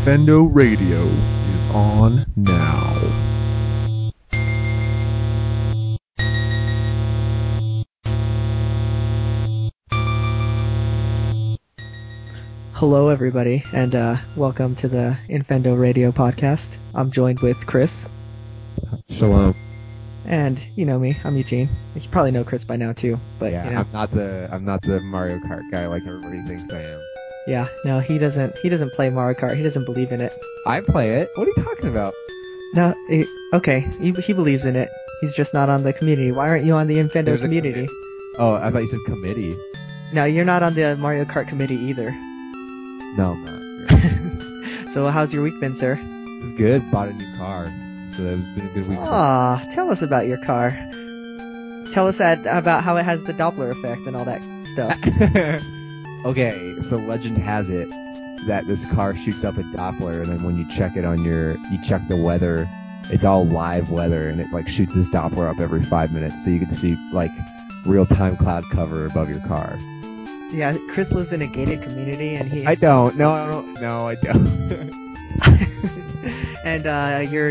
Infendo Radio is on now. Hello, everybody, and welcome to the Infendo Radio podcast. I'm joined with Chris. Shalom. And you know me, I'm Eugene. You should probably know Chris by now too, but yeah, you know. I'm not the Mario Kart guy like everybody thinks I am. Yeah, no, he doesn't play Mario Kart. He doesn't believe in it. I play it. What are you talking about? No, okay, he believes in it. He's just not on the community. Why aren't you on the Infendo community? Oh, I thought you said committee. No, you're not on the Mario Kart committee either. No, I'm not. So how's your week been, sir? It's good. Bought a new car. So it's been a good week. Aw, tell us about your car. Tell us about how it has the Doppler effect and all that stuff. Okay, so legend has it that this car shoots up a Doppler, and then when you check it you check the weather, it's all live weather, and it like shoots this Doppler up every 5 minutes, so you can see like real-time cloud cover above your car. Yeah, Chris lives in a gated community, and he. I don't. No, I don't. And your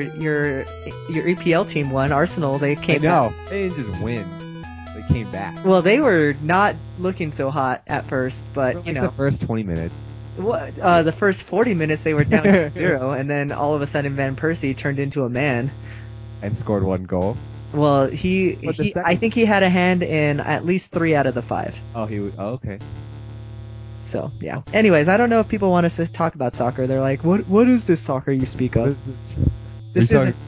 EPL team won. Arsenal, they came back. They didn't just win. They came back. Well, they were not looking so hot at first, but For the first 20 minutes. The first 40 minutes they were down to 0, and then all of a sudden Van Persie turned into a man and scored 1 goal. Well, I think he had a hand in at least 3 out of the 5. Oh, okay. So, yeah. Anyways, I don't know if people want us to talk about soccer. They're like, what is this soccer you speak of? What is this? This isn't...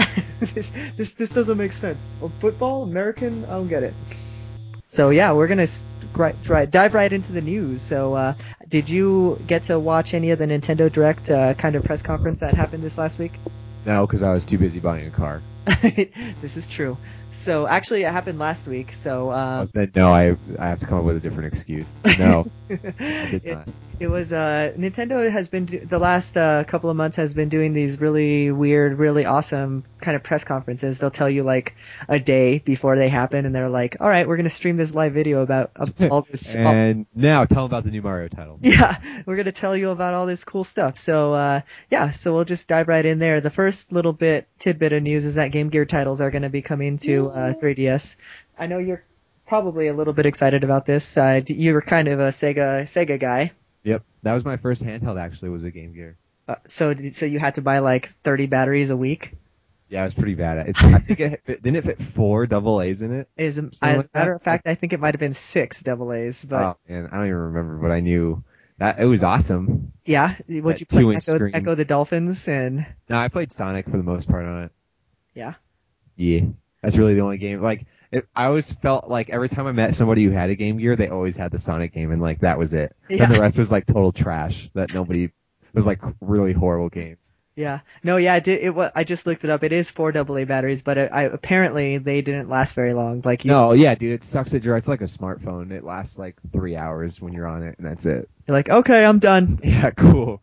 this doesn't make sense. Football? American? I don't get it. So, yeah, we're going to dive right into the news. So, did you get to watch any of the Nintendo Direct kind of press conference that happened this last week? No, because I was too busy buying a car. This is true. So actually, it happened last week. So no, I have to come up with a different excuse. No, I did not. It was Nintendo has been the last couple of months has been doing these really weird, really awesome kind of press conferences. They'll tell you like a day before they happen, and they're like, "All right, we're gonna stream this live video about all this." And now tell them about the new Mario title. Yeah, we're gonna tell you about all this cool stuff. So so we'll just dive right in there. The first little tidbit of news is that Game Gear titles are gonna be coming to 3DS. I know you're probably a little bit excited about this. You were kind of a Sega guy. Yep, that was my first handheld. Actually, was a Game Gear. So you had to buy like 30 batteries a week? Yeah, it was pretty bad. I think didn't it fit 4 AA's in it? As a matter of fact, I think it might have been 6 AA's. But oh man, I don't even remember, but I knew that it was awesome. Yeah, would you play Echo the Dolphins and? No, I played Sonic for the most part on it. Yeah. Yeah, that's really the only game. Like, I always felt like every time I met somebody who had a Game Gear, they always had the Sonic game, and like that was it. Yeah. And the rest was like total trash. That nobody was like really horrible games. Yeah. No, yeah, I just looked it up. It is 4 AA batteries, but apparently they didn't last very long. No, yeah, dude, it sucks at it's like a smartphone. It lasts like 3 hours when you're on it, and that's it. You're like, okay, I'm done. Yeah, cool.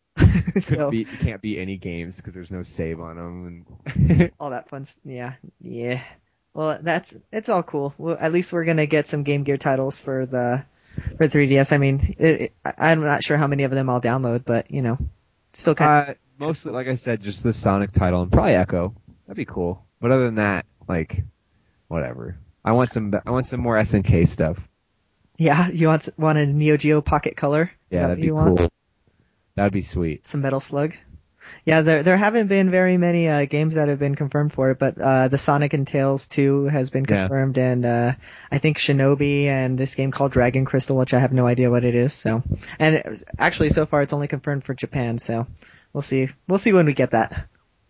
You can't beat any games because there's no save on them. And all that fun. Yeah. Well, it's all cool. Well, at least we're gonna get some Game Gear titles for 3DS. I mean, I'm not sure how many of them I'll download, but still kind of. Mostly, like I said, just the Sonic title and probably Echo. That'd be cool. But other than that, like, whatever. I want some more SNK stuff. Yeah, you want a Neo Geo Pocket Color? Yeah, that'd be cool. That'd be sweet. Some Metal Slug. Yeah, there haven't been very many games that have been confirmed for it, but the Sonic and Tails 2 has been confirmed, and I think Shinobi and this game called Dragon Crystal, which I have no idea what it is. So, and actually, so far it's only confirmed for Japan. So, we'll see. We'll see when we get that.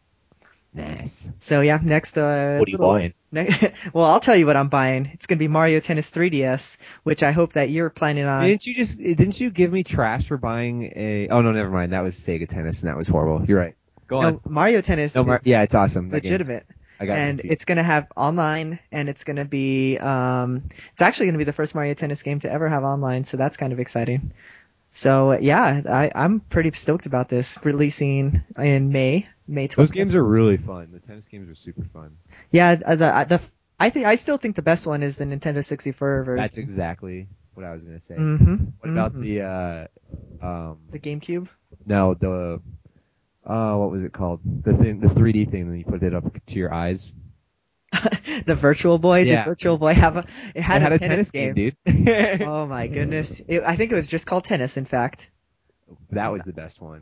Nice. So yeah, next. What are you buying? Well, I'll tell you what I'm buying. It's gonna be Mario Tennis 3DS, which I hope that you're planning on. Didn't you give me trash for buying a? Oh no, never mind. That was Sega Tennis, and that was horrible. You're right. Go on. Mario Tennis. Yeah, it's awesome. Legitimate. And it's gonna have online, and it's gonna be. It's actually gonna be the first Mario Tennis game to ever have online, so that's kind of exciting. So yeah, I'm pretty stoked about this releasing in May 20th. Those games are really fun. The tennis games are super fun. Yeah, I still think the best one is the Nintendo 64 version. That's exactly what I was gonna say. Mm-hmm. What about the GameCube? No, the what was it called? The 3D thing that you put it up to your eyes. The Virtual Boy. Yeah. Did Virtual Boy it had a tennis game, game? dude. Oh my goodness! I think it was just called Tennis. In fact. That was the best one.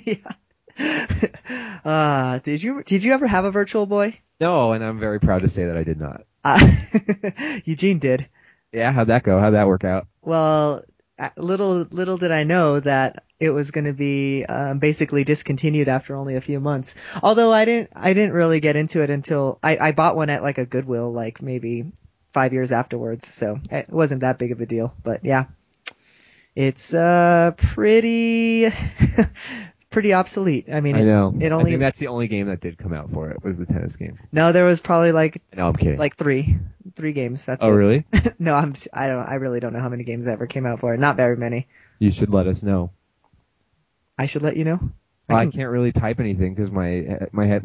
Yeah. Did you ever have a Virtual Boy? No, and I'm very proud to say that I did not. Eugene did. Yeah, how'd that go? How'd that work out? Well, little did I know that it was going to be basically discontinued after only a few months. Although I didn't really get into it until I bought one at like a Goodwill, like maybe 5 years afterwards. So it wasn't that big of a deal. But yeah, it's pretty pretty obsolete. I mean, I know. I think that's the only game that did come out for it was the tennis game. No, there was probably like No, I'm kidding. Like three games. That's Oh, it. really? No, I really don't know how many games ever came out for it. Not very many. You should let us know. I should let you know. I can't really type anything because my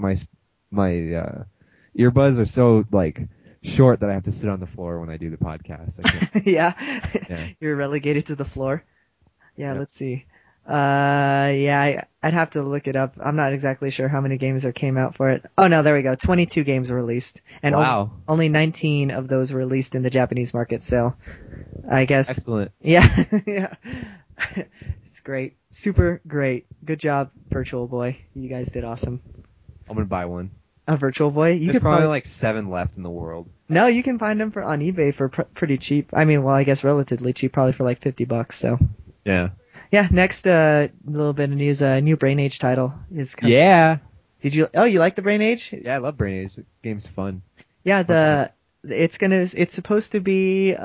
earbuds are so like short that I have to sit on the floor when I do the podcast. I can't. Yeah. You're relegated to the floor. Yeah. Yep. Let's see. I'd have to look it up. I'm not exactly sure how many games there came out for it. Oh no, there we go. 22 games were released, and wow. only 19 of those were released in the Japanese market. So, I guess. Excellent. Yeah, yeah. It's great, super great. Good job, Virtual Boy. You guys did awesome. I'm gonna buy one. A Virtual Boy? There's probably like 7 left in the world. No, you can find them on eBay for pretty cheap. I mean, well, I guess relatively cheap, probably for like $50. So. Yeah. Yeah, next little bit of news, new Brain Age title is coming. Yeah. You like the Brain Age? Yeah, I love Brain Age. The game's fun. Yeah, it's supposed to be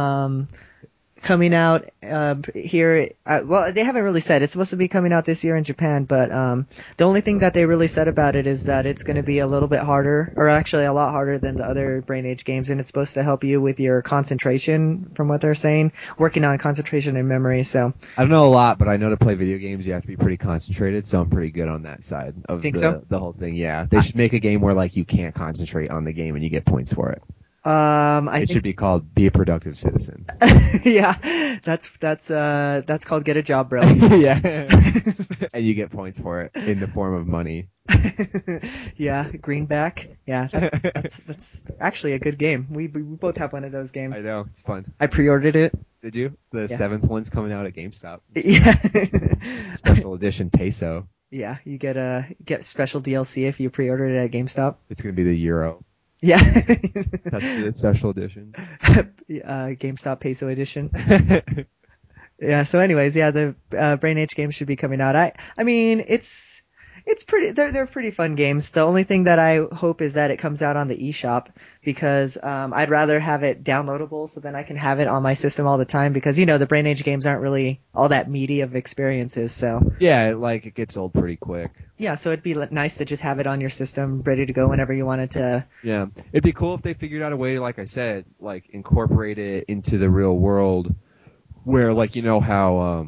coming out here. Well, they haven't really said. It's supposed to be coming out this year in Japan, but the only thing that they really said about it is that it's going to be a little bit harder, or actually a lot harder than the other Brain Age games, and it's supposed to help you with your concentration, from what they're saying, working on concentration and memory. So I don't know a lot, but I know to play video games you have to be pretty concentrated, so I'm pretty good on that side of the whole thing. Yeah, they should make a game where like you can't concentrate on the game and you get points for it. It should be called Be a Productive Citizen. Yeah, that's called Get a Job, Bro. Yeah, and you get points for it in the form of money. Yeah, Greenback. Yeah, that's actually a good game. We both have one of those games. I know, it's fun. I pre-ordered it. Did you? The 7th one's coming out at GameStop. Yeah. Special edition peso. Yeah, you get special DLC if you pre-order it at GameStop. It's gonna be the Euro. Yeah. That's the special edition. GameStop Peso edition. Yeah, so anyways, yeah, the Brain Age game should be coming out. I mean, it's pretty, they're pretty fun games. The only thing that I hope is that it comes out on the eShop, because I'd rather have it downloadable so then I can have it on my system all the time, because the Brain Age games aren't really all that meaty of experiences, so. Yeah, like it gets old pretty quick. Yeah, so it'd be nice to just have it on your system, ready to go whenever you wanted to. Yeah, it'd be cool if they figured out a way to, like I said, like incorporate it into the real world, where like how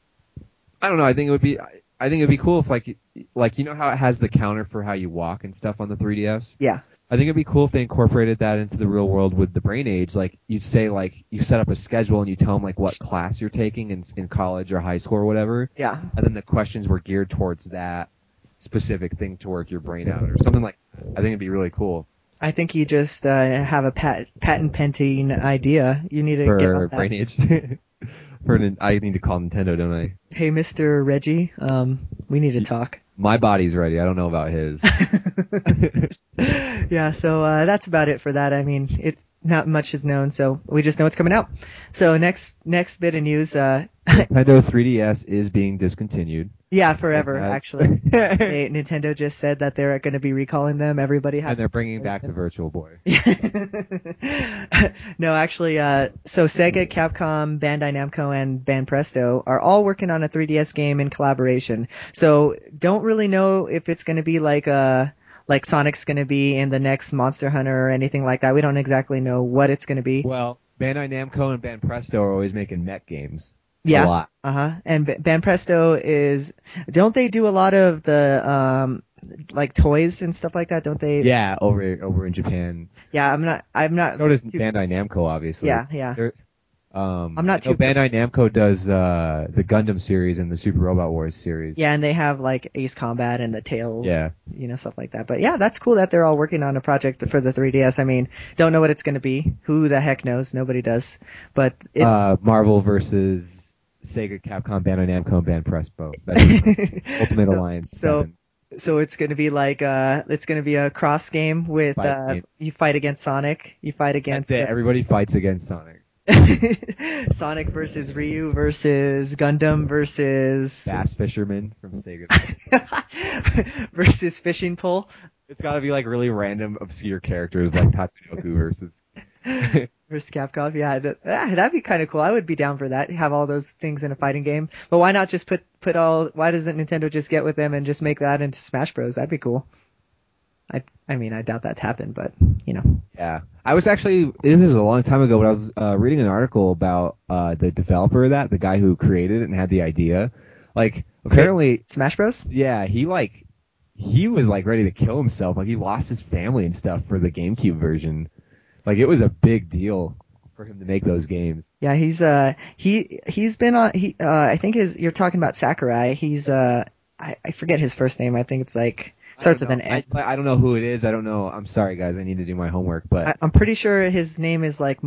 I don't know. I think it'd be cool if like how it has the counter for how you walk and stuff on the 3DS. Yeah. I think it'd be cool if they incorporated that into the real world with the Brain Age. Like you say, like you set up a schedule and you tell them like what class you're taking in college or high school or whatever. Yeah. And then the questions were geared towards that specific thing to work your brain out or something like that. I think it'd be really cool. I think you just have a patent pending idea. You need to for get on that. Brain Age. I need to call Nintendo, don't I? Hey, Mr. Reggie, we need to talk. My body's ready. I don't know about his. Yeah, so that's about it for that. I mean, not much is known, so we just know it's coming out. So next bit of news. Nintendo 3DS is being discontinued. Yeah, forever, actually. Nintendo just said that they're going to be recalling them. Everybody has. And they're bringing back the Virtual Boy. No, actually, so Sega, Capcom, Bandai Namco, and Banpresto are all working on a 3DS game in collaboration. So don't really know if it's going to be like Sonic's going to be in the next Monster Hunter or anything like that. We don't exactly know what it's going to be. Well, Bandai Namco and Banpresto are always making mech games. Yeah. A lot. And Banpresto don't they do a lot of the, like toys and stuff like that, don't they? Yeah, over in Japan. Yeah, I'm not. So does Bandai Namco, obviously. Yeah. I'm not I know too. Bandai Namco does the Gundam series and the Super Robot Wars series. Yeah, and they have like Ace Combat and the Tails, Yeah. Stuff like that. But yeah, that's cool that they're all working on a project for the 3DS. I mean, don't know what it's going to be. Who the heck knows? Nobody does. But it's Marvel versus Sega, Capcom, Bandai Namco, and Band Prespo. Ultimate Alliance 7. So it's going to be like it's going to be a cross game with Game. you fight against Sonic, you fight against That's it. Everybody fights against Sonic. Sonic versus Ryu versus Gundam versus Bass Fisherman from Sega. versus Fishing Pole. It's got to be like really random, obscure characters like Tatsunoko versus versus Capcom. Yeah, that'd be kind of cool. I would be down for that. Have all those things in a fighting game. But why not just put all? Why doesn't Nintendo just get with them and just make that into Smash Bros? That'd be cool. I mean, I doubt that'd happen, but Yeah, I was actually, this is a long time ago, but I was reading an article about the developer of that, the guy who created it and had the idea. Like, apparently, Smash Bros. Yeah, he was like ready to kill himself. Like, he lost his family and stuff for the GameCube version. Like, it was a big deal for him to make those games. Yeah, he's been on. I think you're talking about Sakurai. He's I forget his first name. I think it's like. Starts with an N. I don't know who it is. I don't know. I'm sorry, guys. I need to do my homework. But I'm pretty sure his name is like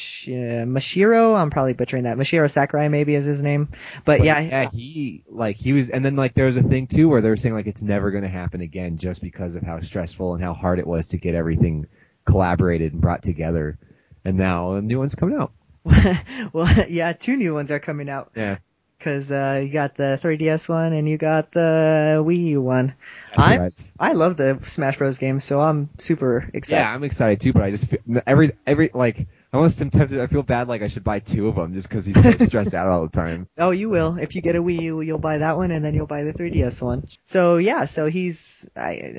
Mashiro. I'm probably butchering that. Mashiro Sakurai maybe is his name. But yeah, he was, and then like there was a thing too where they were saying like it's never going to happen again just because of how stressful and how hard it was to get everything collaborated and brought together. And now a new one's coming out. Well, yeah, 2 new ones are coming out. Yeah. Because you got the 3DS one and you got the Wii U one. Right. I love the Smash Bros. Games, so I'm super excited. Yeah, I'm excited too, but I just feel every like I almost sometimes I feel bad like I should buy 2 of them just because he's so stressed out all the time. Oh, you will. If you get a Wii U, you'll buy that one and then you'll buy the 3DS one. So yeah, so he's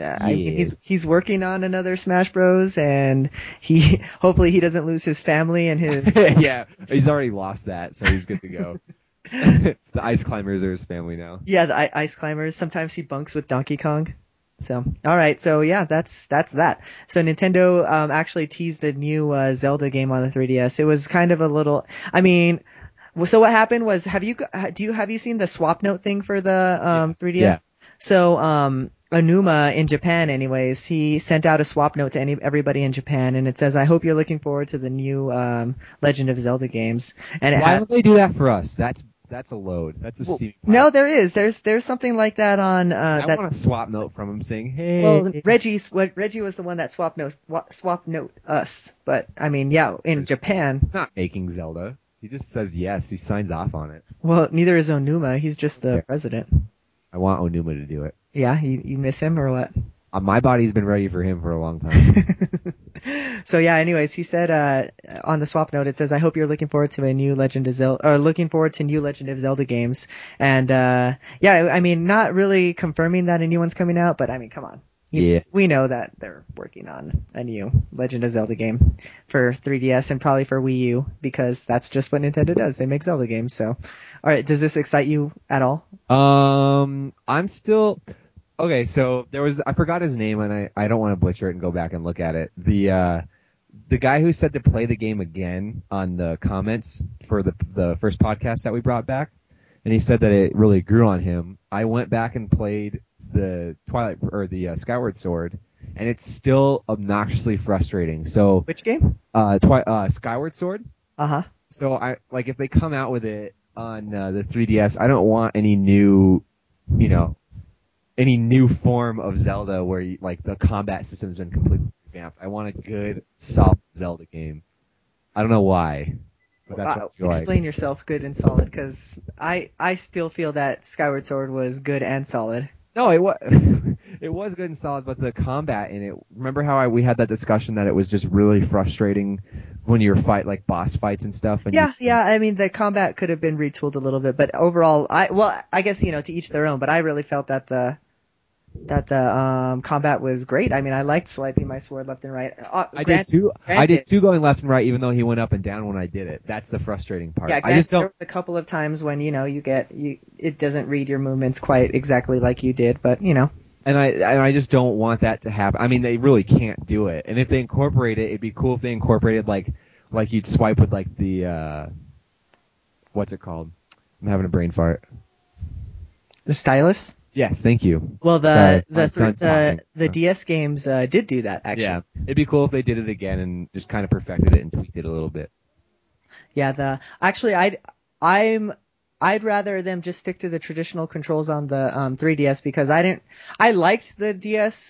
he's working on another Smash Bros. And hopefully he doesn't lose his family and his yeah, he's already lost that, so he's good to go. The Ice Climbers are his family now. Yeah, the Ice Climbers. Sometimes he bunks with Donkey Kong. So, alright, so yeah, that's that. So Nintendo, actually teased a new, Zelda game on the 3DS. It was kind of a little, I mean, so what happened was, have you seen the swap note thing for the, 3DS? Yeah. So, Onuma in Japan anyways, he sent out a swap note to everybody in Japan and it says, I hope you're looking forward to the new, Legend of Zelda games. And why would they do that for us? That's a load. That's a Steam. No, there is. There's something like that on. I want a swap note from him saying, "Hey." Well, Reggie was the one that swap note us. But I mean, yeah, in Japan. He's not making Zelda. He just says yes. He signs off on it. Well, neither is Onuma. He's just the president. I want Onuma to do it. Yeah, you miss him or what? My body's been ready for him for a long time. So yeah, anyways, he said on the swap note, it says, I hope you're looking forward to new Legend of Zelda games. And yeah, I mean, not really confirming that a new one's coming out, but I mean, come on. We know that they're working on a new Legend of Zelda game for 3DS and probably for Wii U because that's just what Nintendo does. They make Zelda games. So, all right, does this excite you at all? I'm still... Okay, so I forgot his name, and I don't want to butcher it and go back and look at it. The guy who said to play the game again on the comments for the first podcast that we brought back, and he said that it really grew on him. I went back and played the Skyward Sword, and it's still obnoxiously frustrating. So which game? Skyward Sword. Uh-huh. So if they come out with it on the 3DS, I don't want any new, any new form of Zelda where the combat system's been completely revamped. I want a good, solid Zelda game. I don't know why. But that's what I feel explain yourself, good and solid, because I still feel that Skyward Sword was good and solid. No, it was it was good and solid, but the combat in it. Remember how we had that discussion that it was just really frustrating when you were boss fights and stuff. And yeah. I mean, the combat could have been retooled a little bit, but overall, I guess to each their own. But I really felt that the combat was great. I mean, I liked swiping my sword left and right. I did too. I did too, going left and right, even though he went up and down when I did it. That's the frustrating part. Yeah, I just don't. There was a couple of times when it doesn't read your movements quite exactly like you did, but And I just don't want that to happen. I mean, they really can't do it. And if they incorporate it, it'd be cool if they incorporated like you'd swipe with the what's it called? I'm having a brain fart. The stylus? Yes, thank you. Well, Sorry, my son's talking. the DS games did do that, actually. Yeah, it'd be cool if they did it again and just kind of perfected it and tweaked it a little bit. Yeah, I'd rather them just stick to the traditional controls on the 3DS because I liked the DS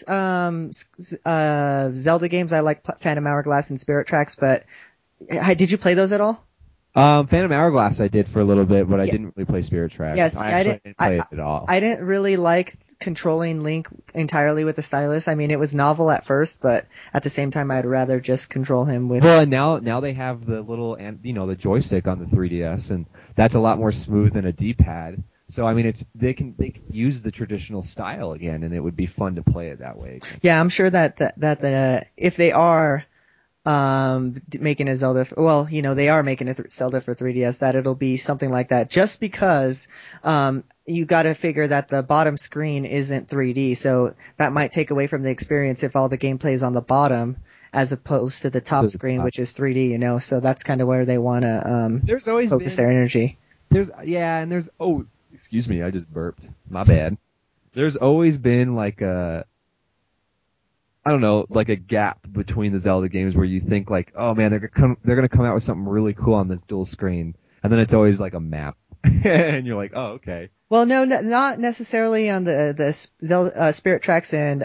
Zelda games. I like Phantom Hourglass and Spirit Tracks, but did you play those at all? Phantom Hourglass I did for a little bit, but I didn't really play Spirit Tracks. Yes, I didn't play it at all. I didn't really like controlling Link entirely with the stylus. I mean, it was novel at first, but at the same time, I'd rather just control him with. Well, and now they have the little, the joystick on the 3DS, and that's a lot more smooth than a D-pad. So I mean, they can use the traditional style again, and it would be fun to play it that way again. Yeah, I'm sure that if they are making a Zelda, they are making a Zelda for 3DS, that it'll be something like that, just because you got to figure that the bottom screen isn't 3D, so that might take away from the experience if all the gameplay is on the bottom as opposed to the top screen, which is 3D, so that's kind of where they want to focus their energy. Excuse me, I just burped. My bad. There's always been like a gap between the Zelda games where you think like, oh man, they're gonna come out with something really cool on this dual screen, and then it's always like a map, and you're like, oh okay. Well, no, not necessarily on the Zelda Spirit Tracks and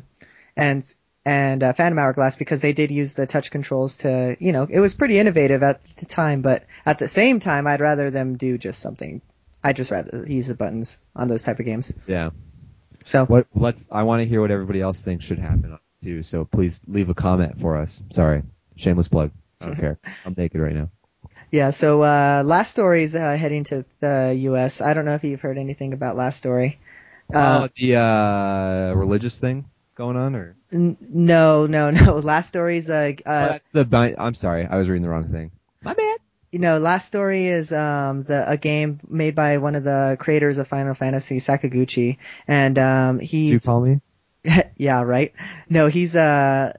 Phantom Hourglass, because they did use the touch controls to, it was pretty innovative at the time, but at the same time, I'd rather them do just something. I'd just rather use the buttons on those type of games. Yeah. So I want to hear what everybody else thinks should happen too. So please leave a comment for us. Sorry, shameless plug. I don't care. I'm naked right now. Yeah. So Last Story is heading to the U.S. I don't know if you've heard anything about Last Story. The religious thing going on, or no. Last Story's that's I'm sorry, I was reading the wrong thing. My bad. Last Story is a game made by one of the creators of Final Fantasy, Sakaguchi, and he's. Did you call me? Yeah, right. No, he's now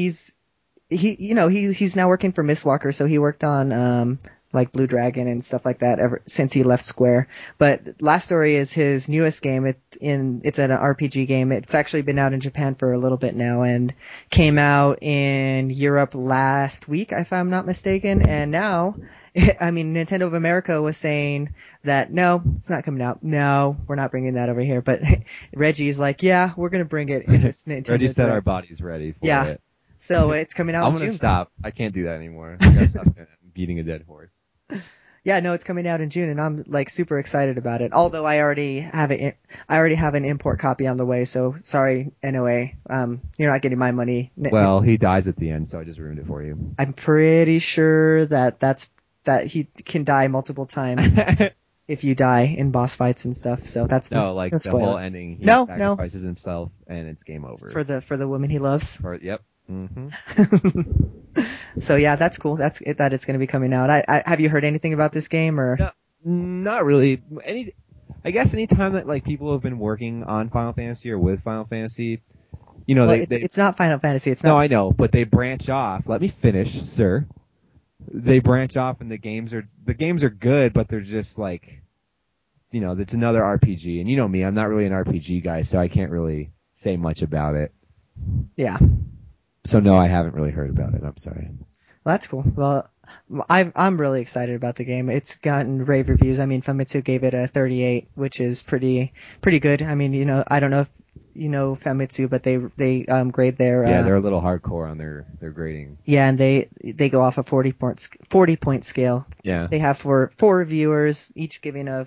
working for Mistwalker, so he worked on like Blue Dragon and stuff like that ever since he left Square. But Last Story is his newest game. It's an RPG game. It's actually been out in Japan for a little bit now and came out in Europe last week, if I'm not mistaken. And now, I mean, Nintendo of America was saying that no, it's not coming out. No, we're not bringing that over here. But Reggie's like, yeah, we're gonna bring it. Reggie said our body's ready for it. So it's coming out in June. I'm gonna stop. I can't do that anymore. I gotta stop beating a dead horse. Yeah, no, it's coming out in June, and I'm like super excited about it. Although I already have an import copy on the way. So sorry, NOA, you're not getting my money. Well, he dies at the end, so I just ruined it for you. I'm pretty sure that he can die multiple times if you die in boss fights and stuff. So that's no whole ending. He sacrifices himself, and it's game over for the woman he loves. Yep. Mm-hmm. So yeah, that's cool. That it's going to be coming out. Have you heard anything about this game or? No, not really. I guess anytime that like people have been working on Final Fantasy or with Final Fantasy, it's not Final Fantasy. It's not. No, I know, but they branch off. Let me finish, sir. They branch off, and the games are good, but they're just like, it's another RPG. And you know me, I'm not really an RPG guy, so I can't really say much about it. Yeah. So no, I haven't really heard about it. I'm sorry. Well, that's cool. Well, I'm really excited about the game. It's gotten rave reviews. I mean, Famitsu gave it a 38, which is pretty good. I mean, I don't know if you know Famitsu, but they grade their they're a little hardcore on their grading. Yeah, and they go off a 40 point scale. Yeah. So they have four reviewers, each giving a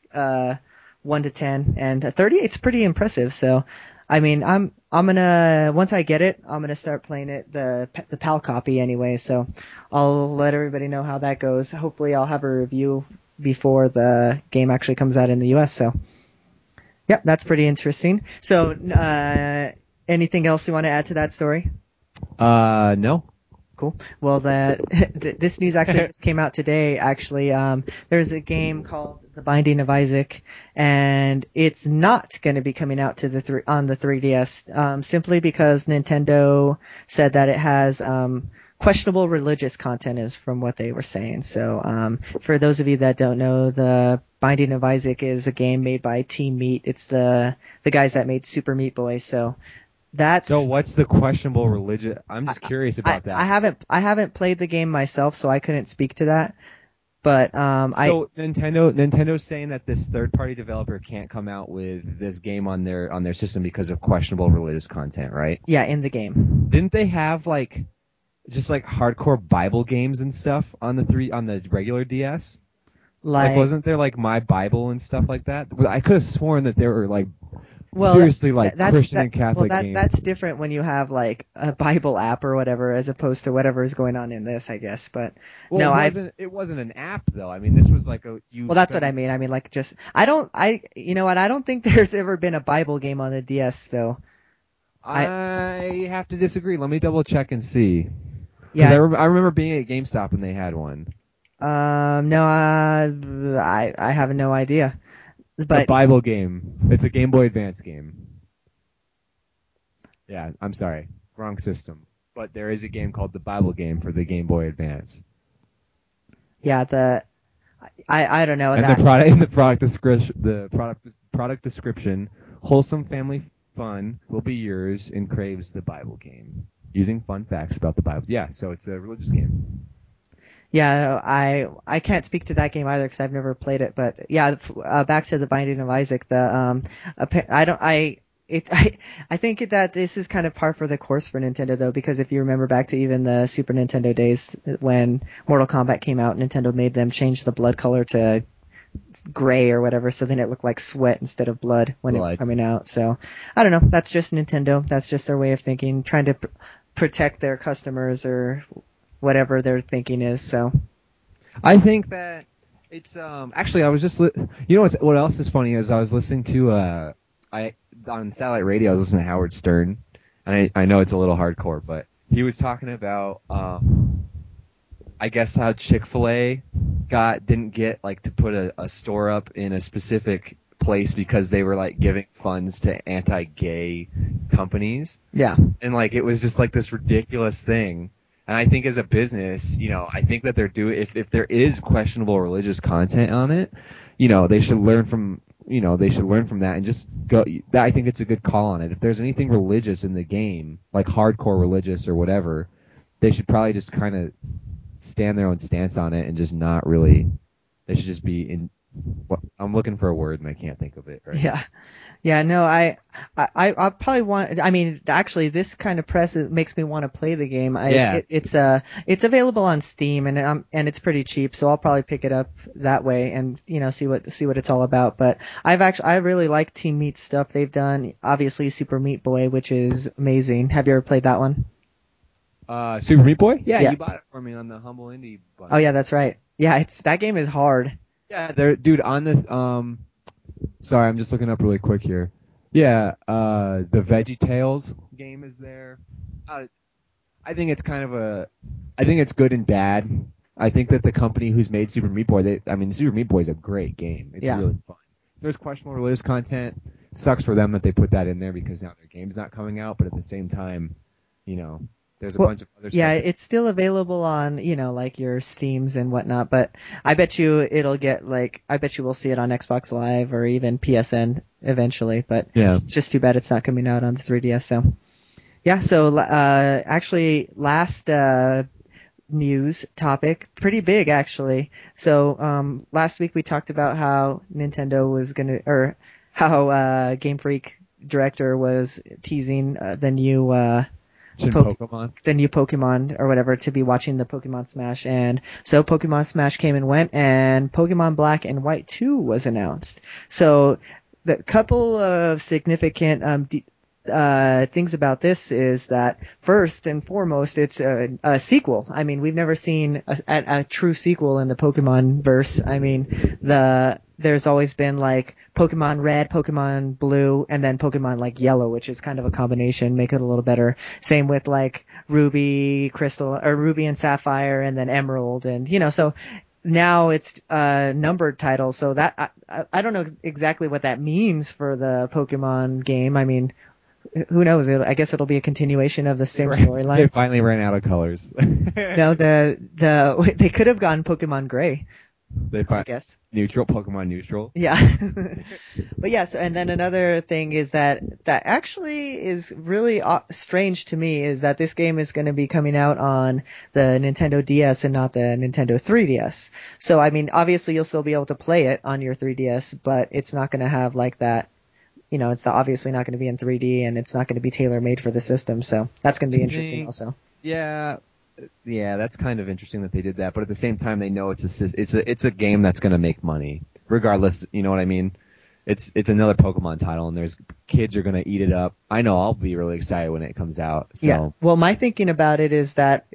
1 to 10, and a 38's pretty impressive. So. I mean, I'm gonna once I get it, I'm gonna start playing it the PAL copy anyway. So I'll let everybody know how that goes. Hopefully, I'll have a review before the game actually comes out in the U.S. So, yep, that's pretty interesting. So, anything else you want to add to that story? No. Cool. Well, this news actually just came out today. Actually, there's a game called The Binding of Isaac, and it's not going to be coming out on the 3DS, simply because Nintendo said that it has questionable religious content is from what they were saying. So, for those of you that don't know, the Binding of Isaac is a game made by Team Meat. It's the guys that made Super Meat Boy. So what's the questionable religion? I'm just curious about that. I haven't played the game myself, so I couldn't speak to that. But Nintendo's saying that this third-party developer can't come out with this game on their system because of questionable religious content, right? Yeah, in the game. Didn't they have just hardcore Bible games and stuff on the regular DS? Like wasn't there My Bible and stuff like that? I could have sworn that there were seriously Christian and Catholic games. That's different when you have a Bible app or whatever, as opposed to whatever is going on in this, I guess. But it wasn't an app though. I mean, this was that's what I mean. I mean, you know what? I don't think there's ever been a Bible game on the DS though. I have to disagree. Let me double check and see. Yeah, I remember being at GameStop and they had one. No, I have no idea. But a Bible game. It's a Game Boy Advance game. Yeah, I'm sorry. Wrong system. But there is a game called the Bible game for the Game Boy Advance. Yeah, I don't know. And the product description, wholesome family fun will be yours and craves the Bible game. Using fun facts about the Bible. Yeah, so it's a religious game. Yeah, I can't speak to that game either because I've never played it. But yeah, back to the Binding of Isaac. I think that this is kind of par for the course for Nintendo though, because if you remember back to even the Super Nintendo days when Mortal Kombat came out, Nintendo made them change the blood color to gray or whatever, so then it looked like sweat instead of blood when it was coming out. So I don't know. That's just Nintendo. That's just their way of thinking, trying to protect their customers or whatever their thinking is. So I think that it's actually I was just what else is funny is I was listening to on satellite radio I was listening to Howard Stern, and I know it's a little hardcore, but he was talking about I guess how Chick-fil-A didn't get to put a store up in a specific place because they were giving funds to anti-gay companies. Yeah. And it was just this ridiculous thing. And I think as a business, I think that they're doing, if there is questionable religious content on it, they should learn from that and just go. I think it's a good call on it. If there's anything religious in the game, hardcore religious or whatever, they should probably just kind of stand their own stance on it and just not really. They should just be in. I'm looking for a word and I can't think of it. Right? Yeah. Yeah, no, I probably want. I mean, actually, this kind of press makes me want to play the game. It's available on Steam and it's pretty cheap, so I'll probably pick it up that way and see what it's all about. But I really like Team Meat's stuff. They've done obviously Super Meat Boy, which is amazing. Have you ever played that one? Super Meat Boy? Yeah, you bought it for me on the Humble Indie bundle. Oh yeah, that's right. Yeah, that game is hard. Yeah, dude, on the sorry, I'm just looking up really quick here. Yeah, the VeggieTales game is there. I think it's I think it's good and bad. I think that the company who's made Super Meat Boy, Super Meat Boy is a great game. It's really fun. If there's questionable religious content, sucks for them that they put that in there because now their game's not coming out, but at the same time, there's a bunch of other stuff. Yeah, it's still available on, your Steams and whatnot, but I bet you we'll see it on Xbox Live or even PSN eventually, but It's just too bad it's not coming out on the 3DS, so. Yeah, so, actually, last, news topic, pretty big actually. So, last week we talked about how Nintendo was how, Game Freak director was teasing, the new, the new Pokemon or whatever to be watching the Pokemon Smash, and so Pokemon Smash came and went, and Pokemon Black and White 2 was announced. So the couple of significant things about this is that first and foremost, it's a sequel. I mean, we've never seen a true sequel in the Pokemon verse. I mean, there's always been Pokemon Red, Pokemon Blue, and then Pokemon Yellow, which is kind of a combination, make it a little better. Same with Ruby, Crystal, or Ruby and Sapphire, and then Emerald, and so now it's numbered titles. So that I don't know exactly what that means for the Pokemon game. I mean, who knows? I guess it'll be a continuation of the same They storyline. finally ran out of colors. No, they could have gone Pokemon Gray, I guess. Pokemon neutral. Yeah. But yes, and then another thing is that actually is really strange to me is that this game is going to be coming out on the Nintendo DS and not the Nintendo 3DS. So, I mean, obviously you'll still be able to play it on your 3DS, but it's not going to have like that, you know, it's obviously not going to be in 3D and it's not going to be tailor-made for the system. So that's going to be interesting also. Yeah. Yeah, that's kind of interesting that they did that, but at the same time, they know it's a game that's going to make money, regardless. You know what I mean? It's another Pokemon title, and there's kids are going to eat it up. I know I'll be really excited when it comes out. So. Yeah. Well, my thinking about it is that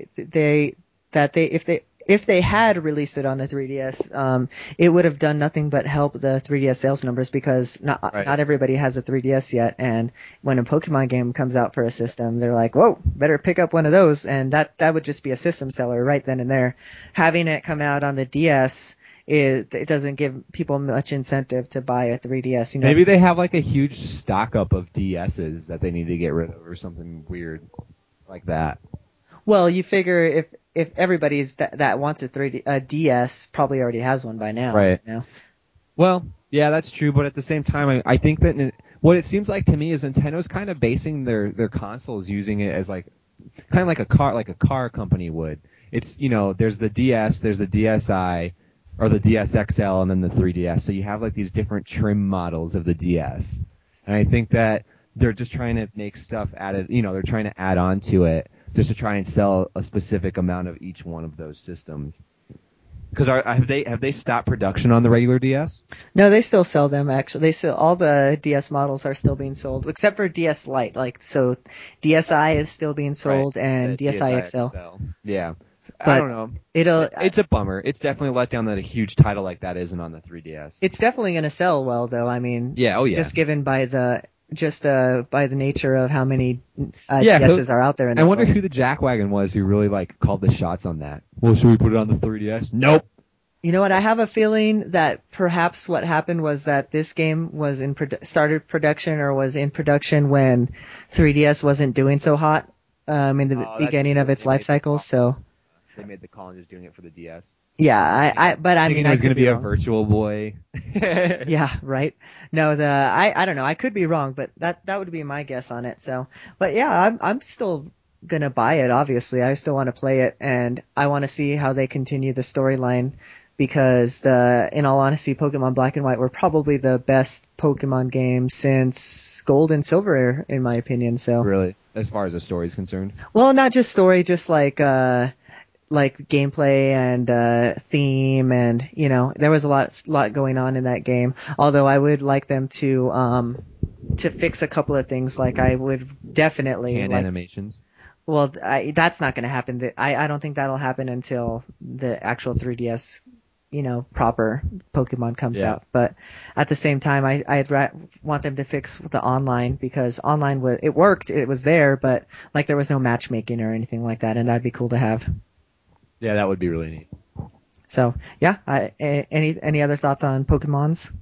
if they had released it on the 3DS, it would have done nothing but help the 3DS sales numbers because not everybody has a 3DS yet, and when a Pokemon game comes out for a system, they're like, whoa, better pick up one of those, and that would just be a system seller right then and there. Having it come out on the DS, it doesn't give people much incentive to buy a 3DS. You know? Maybe they have like a huge stock up of DSs that they need to get rid of or something weird like that. Well, you figure if everybody's that wants a DS probably already has one by now. Right. You know? Well, yeah, that's true, but at the same time, I think that what it seems like to me is Nintendo's kind of basing their consoles using it as like kind of like a car company would. It's, you know, there's the DS, there's the DSi, or the DS XL, and then the 3DS. So you have like these different trim models of the DS, and I think that they're just trying to make stuff added. You know, they're trying to add on to it just to try and sell a specific amount of each one of those systems. Because have they stopped production on the regular DS? No, they still sell them. Actually, all the DS models are still being sold, except for DS Lite. Like so, DSi is still being sold, right. and DSi XL. Yeah, but I don't know. It's a bummer. It's definitely a letdown that a huge title like that isn't on the 3DS. It's definitely going to sell well, though. I mean, yeah, just given by the nature of how many DSs are out there. I wonder who the jackwagon was who really like called the shots on that. Well, should we put it on the 3DS? Nope. You know what? I have a feeling that perhaps what happened was that this game was started production or was in production when 3DS wasn't doing so hot in the beginning of its life cycle. So they made the call and just doing it for the DS. Yeah, but I mean, it was going to be a Virtual Boy. Yeah, right. No, I don't know. I could be wrong, but that would be my guess on it. So, but yeah, I'm still gonna buy it. Obviously, I still want to play it, and I want to see how they continue the storyline. Because in all honesty, Pokemon Black and White were probably the best Pokemon game since Gold and Silver, in my opinion. So really, as far as the story is concerned. Well, not just story, just like gameplay and theme, and you know, there was a lot going on in that game. Although I would like them to fix a couple of things. Like I would definitely hand animations. Well, that's not going to happen. I don't think that'll happen until the actual 3DS, you know, proper Pokemon comes out. But at the same time, I'd want them to fix the online, because online it worked, it was there, but like there was no matchmaking or anything like that, and that'd be cool to have. Yeah, that would be really neat. So yeah, any other thoughts on Pokemons?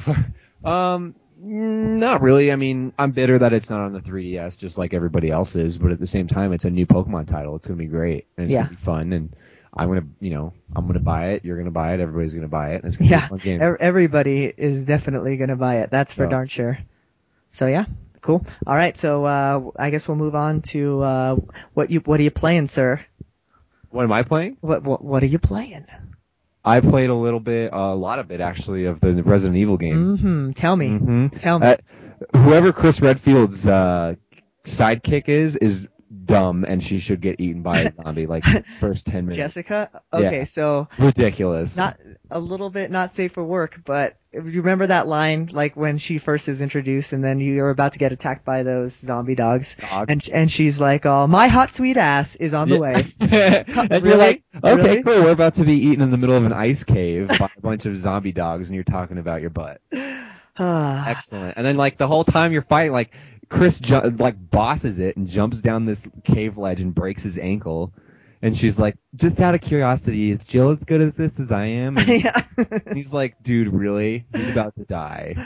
Not really. I mean, I'm bitter that it's not on the 3DS, just like everybody else is. But at the same time, it's a new Pokemon title. It's gonna be great, and it's gonna be fun. And I'm gonna buy it. You're gonna buy it. Everybody's gonna buy it. And it's gonna be a fun game. Everybody is definitely gonna buy it. That's for darn sure. So yeah, cool. All right, so I guess we'll move on to what are you playing, sir? What am I playing? What are you playing? I played a lot of it actually, of the Resident Evil game. Mm-hmm. Tell me. Tell me. Whoever Chris Redfield's sidekick is dumb, and she should get eaten by a zombie like first 10 minutes. Jessica? Okay, so ridiculous. Not a little bit not safe for work, but you remember that line, like when she first is introduced and then you're about to get attacked by those zombie dogs. And she's like, "Oh, my hot sweet ass is on the way." And you're like, okay, cool, we're about to be eaten in the middle of an ice cave by a bunch of zombie dogs, and you're talking about your butt. Excellent. And then like the whole time you're fighting, like Chris bosses it and jumps down this cave ledge and breaks his ankle. And she's like, just out of curiosity, is Jill as good as this as I am? And Yeah. he's like, dude, really? He's about to die.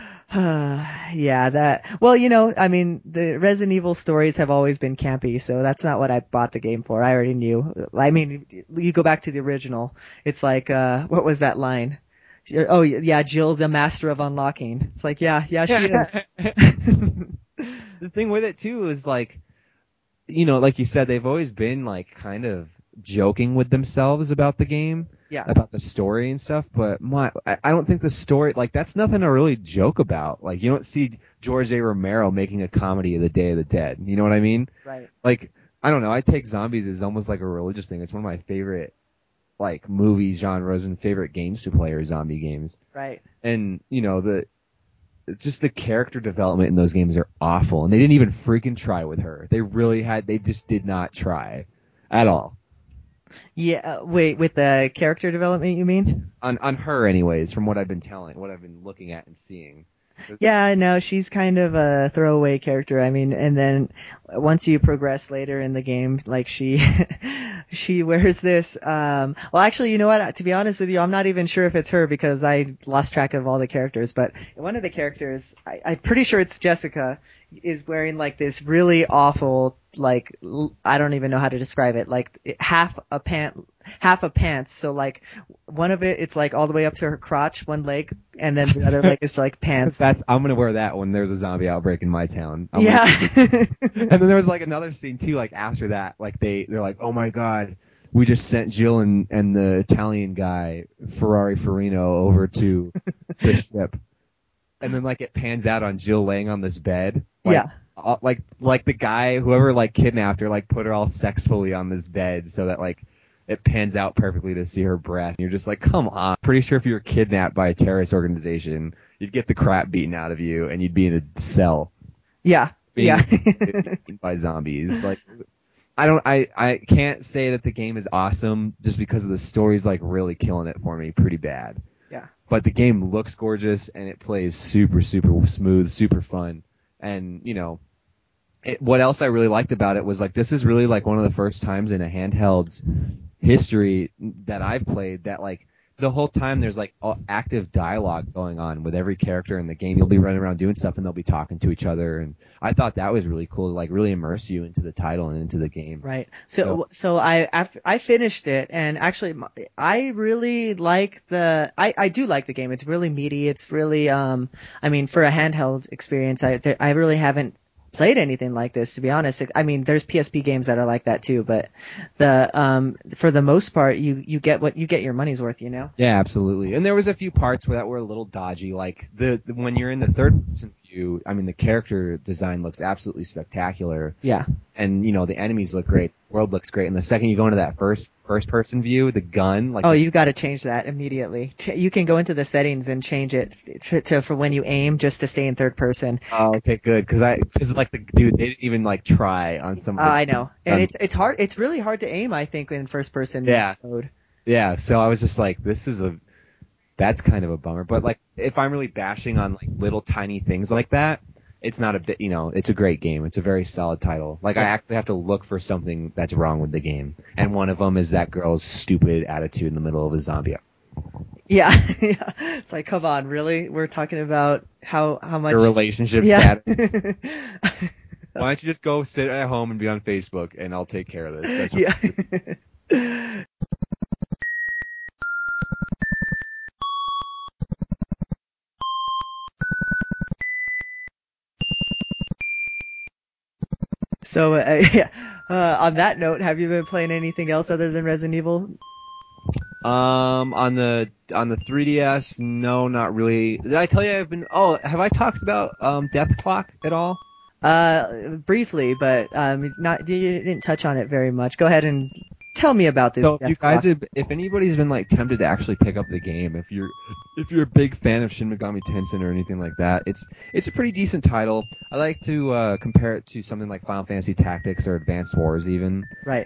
Yeah, well, I mean, the Resident Evil stories have always been campy, so that's not what I bought the game for. I already knew. I mean, you go back to the original. It's like, what was that line? Oh, yeah, Jill, the master of unlocking. It's like, yeah, she is. The thing with it, too, is like, like you said, they've always been like kind of joking with themselves about the game. Yeah. About the story and stuff, but I don't think the story, like, that's nothing to really joke about. Like, you don't see George A. Romero making a comedy of the Day of the Dead. You know what I mean? Right. Like, I don't know. I take zombies as almost like a religious thing. It's one of my favorite, like, movie genres and favorite games to play are zombie games. Right. And, just the character development in those games are awful. And they didn't even freaking try with her. They just did not try at all. Yeah, wait, with the character development, you mean? On her, anyways, from what I've been looking at and seeing. Yeah, no, she's kind of a throwaway character. I mean, and then once you progress later in the game, like she wears this, well, actually, you know what? To be honest with you, I'm not even sure if it's her because I lost track of all the characters, but one of the characters, I'm pretty sure it's Jessica, is wearing like this really awful, like, I don't even know how to describe it, like half a pants. So like one of it's like all the way up to her crotch, one leg, and then the other leg is like pants. I'm gonna wear that when there's a zombie outbreak in my town. Yeah. And then there was like another scene too, like after that, like they're like, oh my god, we just sent Jill and the Italian guy Ferrari Farino over to the ship. And then like it pans out on Jill laying on this bed. Like, yeah. Like the guy, whoever like kidnapped her, like put her all sexfully on this bed so that like it pans out perfectly to see her breast. And you're just like, come on. Pretty sure if you were kidnapped by a terrorist organization, you'd get the crap beaten out of you and you'd be in a cell. Yeah. Yeah. Eaten by zombies. Like, I can't say that the game is awesome just because of the story's like really killing it for me pretty bad. Yeah. But the game looks gorgeous and it plays super, super smooth, super fun. And, what else I really liked about it was like this is really like one of the first times in a handheld's history that I've played that like the whole time there's like active dialogue going on with every character in the game. You'll be running around doing stuff and they'll be talking to each other, and I thought that was really cool to like really immerse you into the title and into the game. Right. So I finished it, and actually I really like I do like the game. It's really meaty. It's really I mean, for a handheld experience, I really haven't played anything like this, to be honest. I mean, there's PSP games that are like that too, but for the most part, you get your money's worth, Yeah, absolutely. And there was a few parts where that were a little dodgy, like the when you're in the third person view. I mean, the character design looks absolutely spectacular. Yeah. And the enemies look great, the world looks great. And the second you go into that first person view, the gun, like you've got to change that immediately. You can go into the settings and change it to for when you aim, just to stay in third person. Oh, okay, good. Because like the dude, they didn't even like try on some. I know, and it's hard. It's really hard to aim, I think, in first person mode. Yeah. So I was just like, that's kind of a bummer. But like, if I'm really bashing on like little tiny things like that, it's not a bit. It's a great game. It's a very solid title. Like, I actually have to look for something that's wrong with the game, and one of them is that girl's stupid attitude in the middle of a zombie. Yeah. It's like, come on, really? We're talking about how much your relationship status. Why don't you just go sit at home and be on Facebook, and I'll take care of this. Yeah. So, on that note, have you been playing anything else other than Resident Evil? On the 3DS, no, not really. Did I tell you I've been? Oh, have I talked about Death Clock at all? Briefly, but you didn't touch on it very much. Go ahead and tell me about this. So if anybody's been like tempted to actually pick up the game, if you're a big fan of Shin Megami Tensei or anything like that, it's a pretty decent title. I like to compare it to something like Final Fantasy Tactics or Advanced Wars even. Right.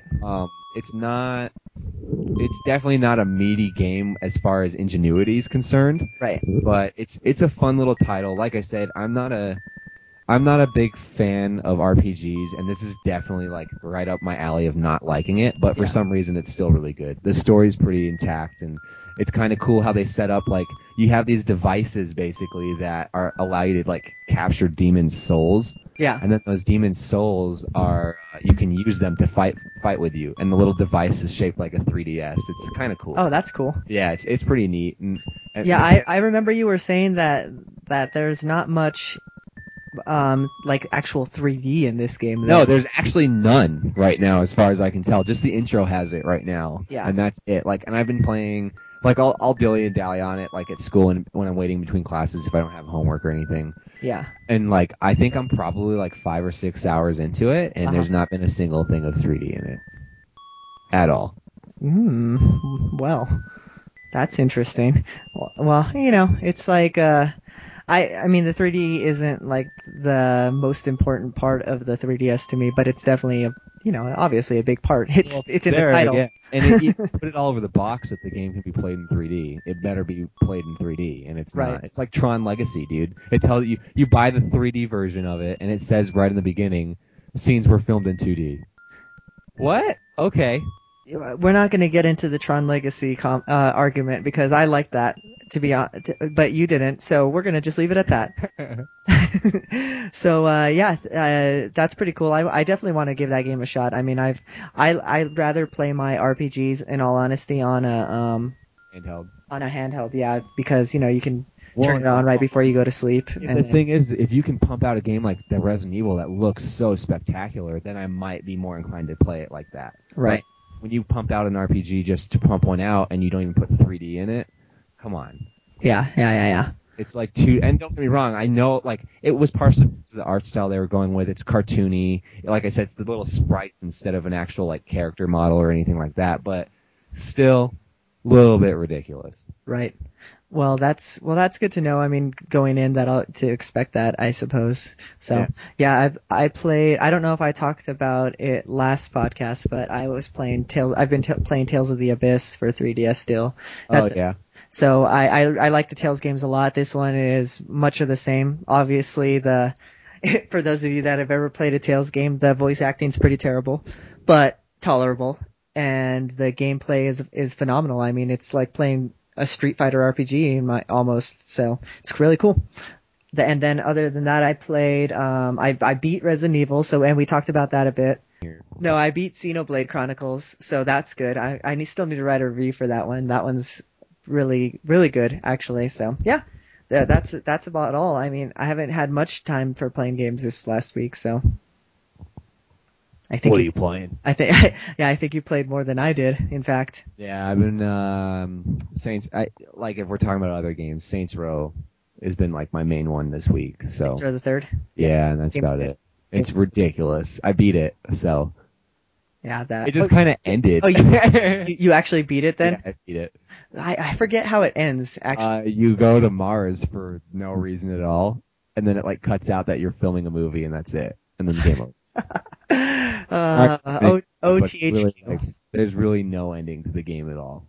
It's definitely not a meaty game as far as ingenuity is concerned. Right. But it's a fun little title. Like I said, I'm not I'm not a big fan of RPGs, and this is definitely like right up my alley of not liking it, but for some reason it's still really good. The story's pretty intact, and it's kind of cool how they set up, like, you have these devices basically that are allow you to like capture demons' souls. Yeah. And then those demons' souls are you can use them to fight with you, and the little device is shaped like a 3DS. It's kind of cool. Oh, that's cool. Yeah, it's pretty neat. And Yeah, I remember you were saying that there's not much like actual 3D in this game. No, there's actually none right now, as far as I can tell. Just the intro has it right now. Yeah. And that's it. Like, and I've been playing, like, I'll dilly and dally on it, like, at school and when I'm waiting between classes if I don't have homework or anything. Yeah. And, like, I think I'm probably, like, 5 or 6 hours into it, and there's not been a single thing of 3D in it. At all. Well, that's interesting. Well, it's like, I mean, the 3D isn't like the most important part of the 3DS to me, but it's definitely obviously a big part. It's in the title. Yeah. And you put it all over the box that the game can be played in 3D. It better be played in 3D, and it's Right. not. It's like Tron Legacy, dude. It tells you buy the 3D version of it, and it says right in the beginning, scenes were filmed in 2D. What? Okay. We're not going to get into the Tron Legacy argument because I like that, to be honest, but you didn't, so we're going to just leave it at that. So that's pretty cool. I definitely want to give that game a shot. I mean, I'd rather play my RPGs, in all honesty, on a Handheld. On a handheld, yeah, because you can turn it on right before you go to sleep. And the thing is, if you can pump out a game like the Resident Evil that looks so spectacular, then I might be more inclined to play it like that. Right. When you pump out an RPG just to pump one out and you don't even put 3D in it, come on. Yeah. It's like and don't get me wrong, I know, like, it was partially to the art style they were going with. It's cartoony. Like I said, it's the little sprites instead of an actual, like, character model or anything like that, but still a little bit ridiculous. Right. Well, that's good to know. I mean, going in to expect that, I suppose. So, yeah, I played, I don't know if I talked about it last podcast, but I was playing I've been playing Tales of the Abyss for 3DS still. So I like the Tales games a lot. This one is much of the same. Obviously, for those of you that have ever played a Tales game, the voice acting is pretty terrible, but tolerable. And the gameplay is phenomenal. I mean, it's like playing a Street Fighter RPG almost. So it's really cool. And then other than that, I played, I beat Resident Evil. And we talked about that a bit. No, I beat Xenoblade Chronicles. So that's good. I still need to write a review for that one. That one's really, really good, actually. So yeah, that's about all. I mean, I haven't had much time for playing games this last week. So I think what are you playing? I think you played more than I did, in fact. Yeah, I've been Saints. If we're talking about other games, Saints Row has been like my main one this week. So Saints Row the Third. Yeah, and that's about it. It's ridiculous. I beat it, so yeah, it just kind of ended. Oh, you actually beat it then? Yeah, I beat it. I forget how it ends. Actually, you go to Mars for no reason at all, and then it like cuts out that you're filming a movie, and that's it, and then the game over. OTHQ. Really, there's really no ending to the game at all.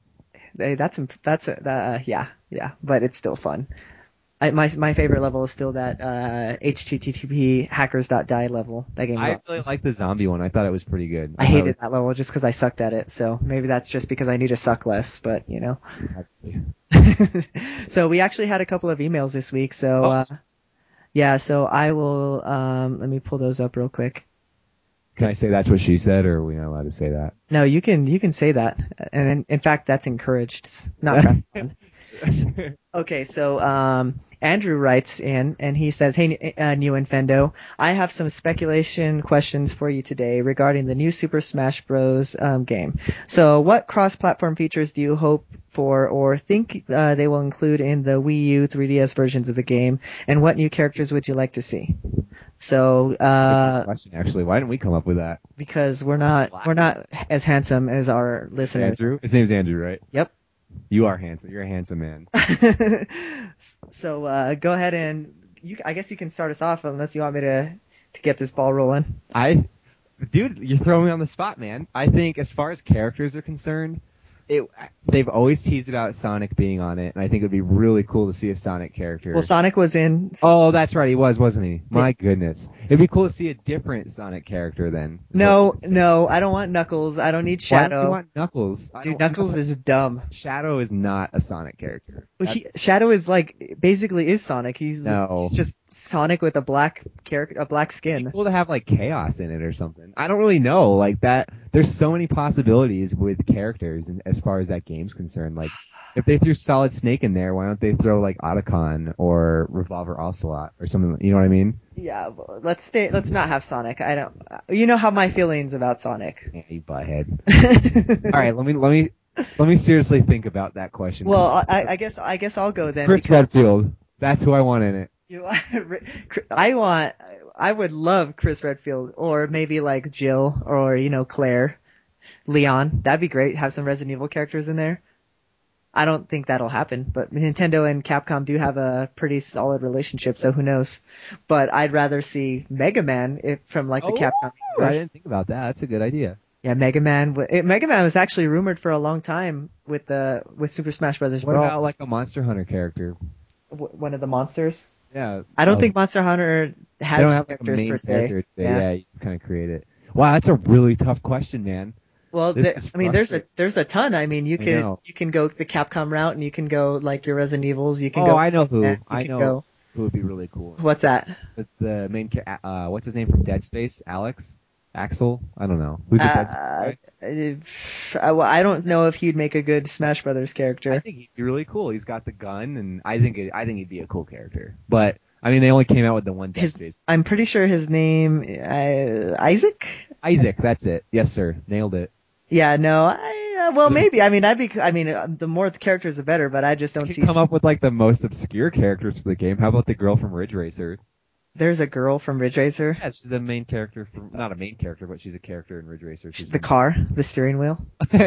Yeah, but it's still fun. My favorite level is still that HTTP hackers.die level. That game. I really like the zombie one. I thought it was pretty good. I hated that level just because I sucked at it. So maybe that's just because I need to suck less. But So we actually had a couple of emails this week. So so I will let me pull those up real quick. Can I say that's what she said, or are we not allowed to say that? No, you can say that, and in fact, that's encouraged. It's not fun. Okay, so Andrew writes in, and he says, "Hey, New Infendo, I have some speculation questions for you today regarding the new Super Smash Bros. Game. So, what cross-platform features do you hope for or think they will include in the Wii U 3DS versions of the game, and what new characters would you like to see?" So, that's a good question, actually. Why didn't we come up with that? Because we're not as handsome as our listeners. Andrew? His name's Andrew, right? Yep. You are handsome. You're a handsome man. So go ahead and I guess you can start us off unless you want me to get this ball rolling. Dude, you're throwing me on the spot, man. I think as far as characters are concerned, they've always teased about Sonic being on it, and I think it would be really cool to see a Sonic character. Well, Sonic was in. Oh, that's right, he was, wasn't he? My Yes. goodness. It'd be cool to see a different Sonic character then. No, I don't want Knuckles. I don't need Shadow. Why don't you want Knuckles? Dude, Knuckles is dumb. Shadow is not a Sonic character. Shadow is like basically is Sonic. He's just Sonic with a black character, a black skin. It'd be cool to have like chaos in it or something. I don't really know, like that. There's so many possibilities with characters, and as far as that game's concerned, like if they threw Solid Snake in there, why don't they throw like Otacon or Revolver Ocelot or something? You know what I mean? Yeah, well, let's not have Sonic. I don't. You know how my feelings about Sonic. Yeah, you butthead. All right, let me seriously think about that question. Well, I guess I'll go then. Chris Redfield. That's who I want in it. I would love Chris Redfield, or maybe like Jill, or Claire, Leon. That'd be great. Have some Resident Evil characters in there. I don't think that'll happen, but Nintendo and Capcom do have a pretty solid relationship, so who knows? But I'd rather see Mega Man from like the Capcom universe. I didn't think about that. That's a good idea. Yeah, Mega Man. Mega Man was actually rumored for a long time with Super Smash Bros. What Brawl. about like a Monster Hunter character? One of the monsters? Yeah. I don't think Monster Hunter has they don't have characters like a main per se. character. Yeah, you just kind of create it. Wow, that's a really tough question, man. Well, there's a ton. I mean, you can go the Capcom route, and you can go like your Resident Evils. You can go. I know who. I know who would be really cool. What's that? The main what's his name from Dead Space? Axel? I don't know. Who's the Dead Space guy? I don't know if he'd make a good Smash Brothers character. I think he'd be really cool. He's got the gun, and I think he'd be a cool character. But I mean, they only came out with the one Dead Space. I'm pretty sure his name Isaac. Isaac, that's it. Yes, sir. Nailed it. Yeah, no, well, maybe. I mean, the more the characters, the better. But I just don't see. Come up with like the most obscure characters for the game. How about the girl from Ridge Racer? There's a girl from Ridge Racer. Yeah, she's a main character not a main character, but she's a character in Ridge Racer. She's the car, the steering wheel.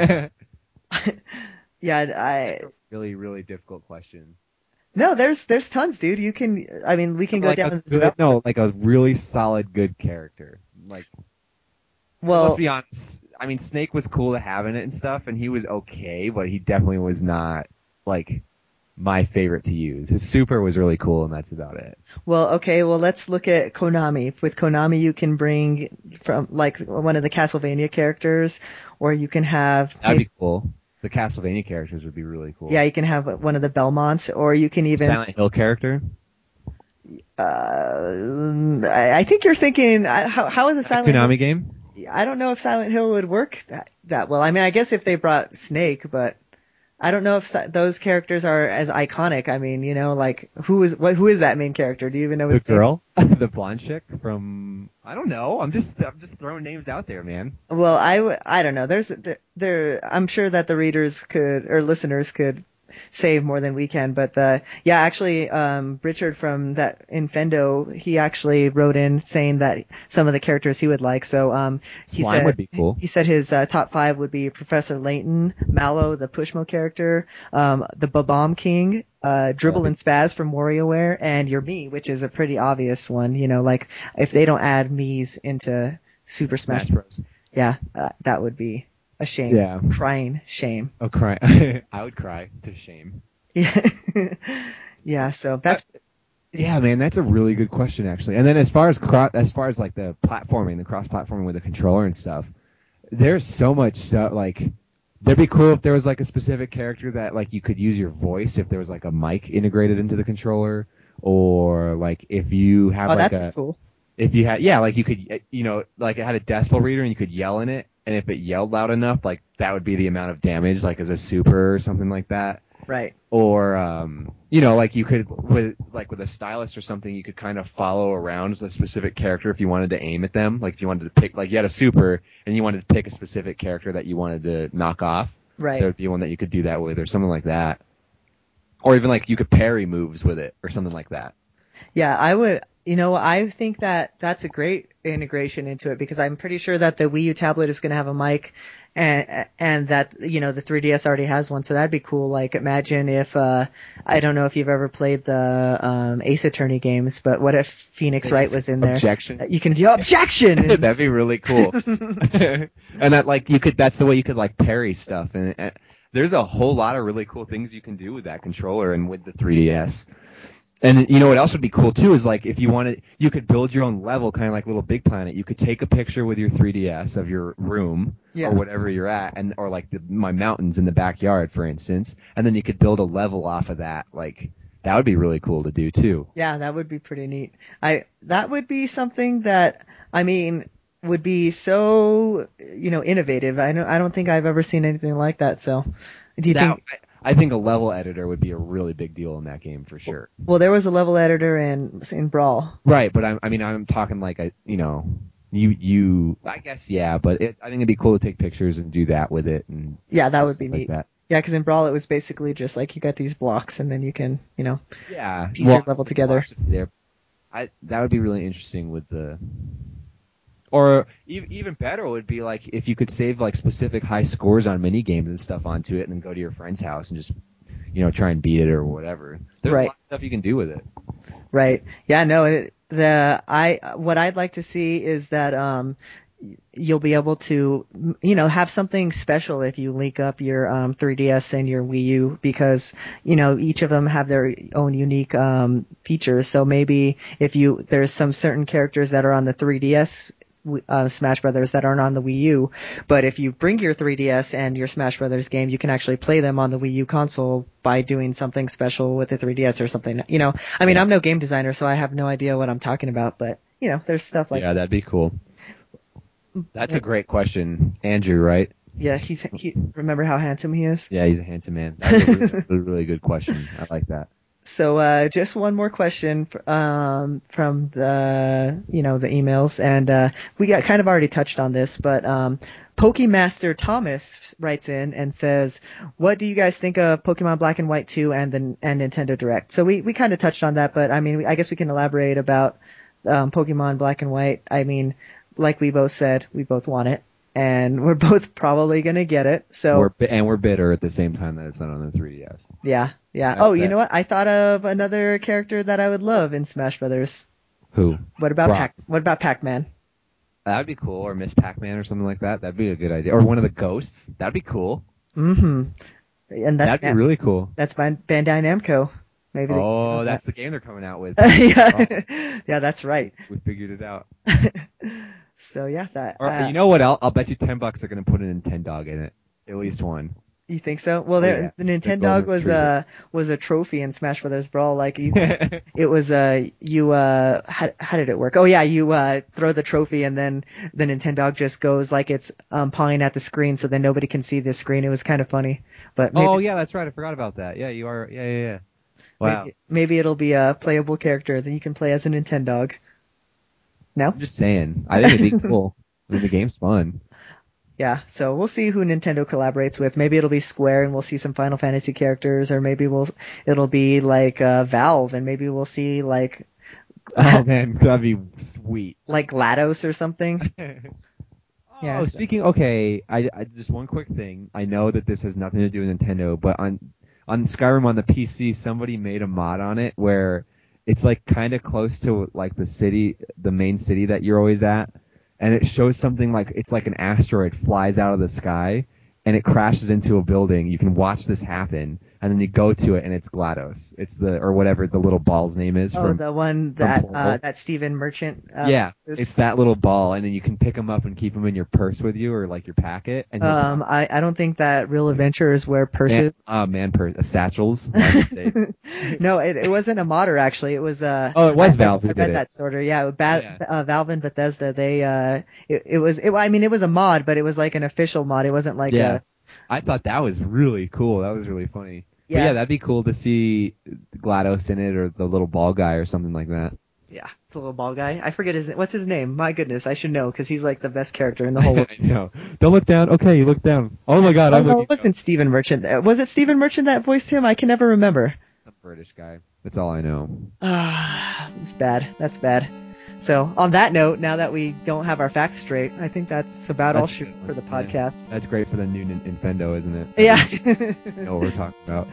Yeah, That's a really, really difficult question. No, there's tons, dude. We can go like down. Like a really solid, good character. Like, well, let's be honest. I mean, Snake was cool to have in it and stuff, and he was okay, but he definitely was not like my favorite to use. His super was really cool, and that's about it. Well, okay. Well, let's look at Konami. With Konami, you can bring from like one of the Castlevania characters, or you can have. That'd be cool. The Castlevania characters would be really cool. Yeah, you can have one of the Belmonts, or you can even Silent Hill character. I think you're thinking how is a Silent Konami Hill game? I don't know if Silent Hill would work that well. I mean, I guess if they brought Snake, but I don't know if those characters are as iconic. I mean, like who is that main character? Do you even know his name? Girl? The blonde chick from I don't know. I'm just throwing names out there, man. Well, I don't know. I'm sure that the readers could or listeners could save more than we can, but actually Richard from that Infendo, he actually wrote in saying that some of the characters he would like. So he Slime would be cool. He said his top 5 would be Professor Layton, Mallow, the Pushmo character, the Bob-omb King, Dribble and Spaz from WarioWare, and your Mii, which is a pretty obvious one. Like if they don't add Mii's into Super Smash Bros. Yeah, that would be a shame. Yeah. Crying shame. Oh, cry. I would cry to shame. Yeah. Yeah, so that's yeah, man, that's a really good question actually. And then as far as like the platforming, the cross-platforming with the controller and stuff, there's so much stuff like that'd be cool if there was like a specific character that like you could use your voice if there was like a mic integrated into the controller, or like if you have that's cool. If you had like you could like it had a decibel reader and you could yell in it. And if it yelled loud enough, like that would be the amount of damage, like as a super or something like that. Right. Or, like you could with a stylus or something, you could kind of follow around a specific character if you wanted to aim at them. Like if you wanted to pick, like you had a super and you wanted to pick a specific character that you wanted to knock off. Right. There would be one that you could do that with, or something like that. Or even like you could parry moves with it, or something like that. Yeah, I would. I think that that's a great integration into it, because I'm pretty sure that the Wii U tablet is going to have a mic, and that, the 3DS already has one. So that'd be cool. Like imagine if, I don't know if you've ever played the, Ace Attorney games, but what if Phoenix Wright was in there? Objection. You can do objection! That'd be really cool. And that that's the way you could like parry stuff. And there's a whole lot of really cool things you can do with that controller and with the 3DS. And you know what else would be cool too is like if you wanted, you could build your own level, kind of like Little Big Planet. You could take a picture with your 3DS of your room or whatever you're at, and or like my mountains in the backyard, for instance, and then you could build a level off of that. Like that would be really cool to do too. Yeah, that would be pretty neat. That would be something that would be so innovative. I don't think I've ever seen anything like that. So, do you think? I think a level editor would be a really big deal in that game for sure. Well, there was a level editor in Brawl. Right, but I'm talking like I guess yeah, but I think it'd be cool to take pictures and do that with it and yeah, that would be neat. Like that. Yeah, because in Brawl it was basically just like you got these blocks and then you can piece your level together. That would be really interesting with the. Or even better would be like if you could save like specific high scores on mini games and stuff onto it, and then go to your friend's house and just try and beat it or whatever. There's a lot of stuff you can do with it. Right. Yeah. No. What I'd like to see is that you'll be able to have something special if you link up your 3DS and your Wii U, because each of them have their own unique features. So maybe if there's some certain characters that are on the 3DS Smash Brothers that aren't on the Wii U, but if you bring your 3DS and your Smash Brothers game, you can actually play them on the Wii U console by doing something special with the 3DS or something. I'm no game designer, so I have no idea what I'm talking about, but there's stuff like that. Yeah, that'd be cool. That's a great question, Andrew, right? Yeah, remember how handsome he is? Yeah, he's a handsome man. That's a really good question. I like that. So just one more question from the the emails, and we got kind of already touched on this, but Pokemaster Thomas writes in and says, "What do you guys think of Pokemon Black and White 2 and Nintendo Direct?" So we kind of touched on that, but I guess we can elaborate about Pokemon Black and White. Like we both said, we both want it, and we're both probably gonna get it. So we're bitter at the same time that it's not on the 3DS. Yeah. You know what? I thought of another character that I would love in Smash Brothers. Who? What about Pac-Man? That'd be cool, or Miss Pac-Man or something like that. That'd be a good idea. Or one of the ghosts. That'd be cool. Mm-hmm. And that'd be really cool. That's Bandai Namco. Maybe. That's the game they're coming out with. Yeah, that's right. We figured it out. So yeah, that. Or you know what? I'll bet you $10 they're gonna put an Nintendog in it. At least one. You think so? Well, the Nintendog was a trophy in Smash Brothers Brawl. Like it was how did it work? Oh yeah, you throw the trophy and then the Nintendog just goes like it's pawing at the screen, so then nobody can see the screen. It was kind of funny. But yeah, that's right. I forgot about that. Yeah, you are. Yeah. Wow. Maybe it'll be a playable character that you can play as a Nintendog. No? I'm just saying. I think it'd be cool. The game's fun. Yeah, so we'll see who Nintendo collaborates with. Maybe it'll be Square and we'll see some Final Fantasy characters, or maybe it'll be like Valve, and maybe we'll see like oh man, that'd be sweet. Like GLaDOS or something. Yeah. Okay, I just one quick thing. I know that this has nothing to do with Nintendo, but on Skyrim on the PC, somebody made a mod on it where it's like kind of close to like the main city that you're always at. And it shows something like it's like an asteroid flies out of the sky and it crashes into a building. You can watch this happen, and then you go to it and it's GLaDOS. It's or whatever the little ball's name is. The one that Stephen Merchant. It's that little ball, and then you can pick them up and keep them in your purse with you, or like your packet. And I don't think that real adventurers wear purses. Satchels. No, it wasn't a modder actually. It was it was Valve who did it. I read that sort of. Yeah, Valve and Bethesda. It was a mod, but it was like an official mod. It wasn't like I thought that was really cool. That was really funny. Yeah. But yeah, that'd be cool to see GLaDOS in it, or the little ball guy or something like that. Yeah, the little ball guy. I forget what's his name. My goodness, I should know because he's like the best character in the whole world. I know. Don't look down. Okay, you look down. Oh my God, I'm looking. It wasn't Stephen Merchant. Was it Stephen Merchant that voiced him? I can never remember. Some British guy. That's all I know. It's bad. That's bad. So on that note, now that we don't have our facts straight, I think that's about all for the podcast. Yeah. That's great for the new Nintendo, isn't it? Yeah. You know what we're talking about.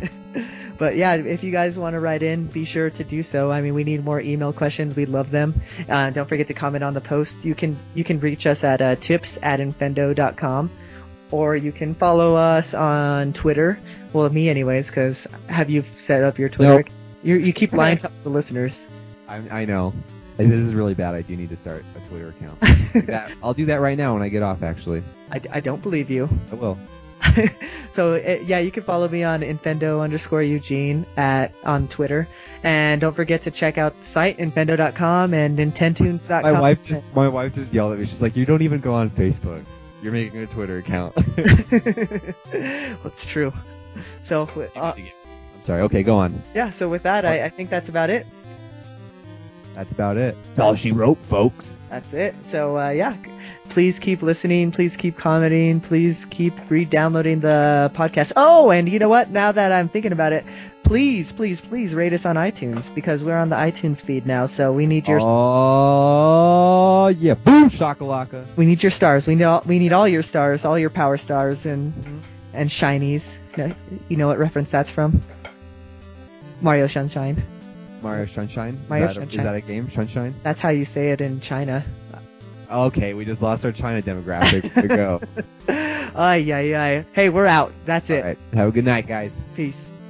But yeah, if you guys want to write in, be sure to do so. I mean, we need more email questions. We'd love them. Don't forget to comment on the post. You can reach us at tips@infendo.com. or you can follow us on Twitter. Well, me anyways, because have you set up your Twitter? Nope. You keep lying to the listeners. I know. This is really bad. I do need to start a Twitter account. I'll do that right now when I get off, actually. I don't believe you. I will. So, yeah, you can follow me on Infendo_Eugene on Twitter. And don't forget to check out the site, infendo.com and nintendotunes.com. My wife just yelled at me. She's like, you don't even go on Facebook. You're making a Twitter account. That's true. So, I'm sorry. Okay, go on. Yeah, so with that, I think that's about it. That's about it. That's all she wrote, folks. That's it. So, yeah. Please keep listening. Please keep commenting. Please keep re-downloading the podcast. Oh, and you know what? Now that I'm thinking about it, please rate us on iTunes, because we're on the iTunes feed now. So we need your. Oh yeah! Boom shakalaka. We need your stars. We need all your stars, all your power stars and shinies. You know what reference that's from? Mario Sunshine. Mario Sunshine. Is that a game? Sunshine. That's how you say it in China. Okay, we just lost our China demographic. To go. Ay. Hey, we're out. That's it. All right. Have a good night, guys. Peace.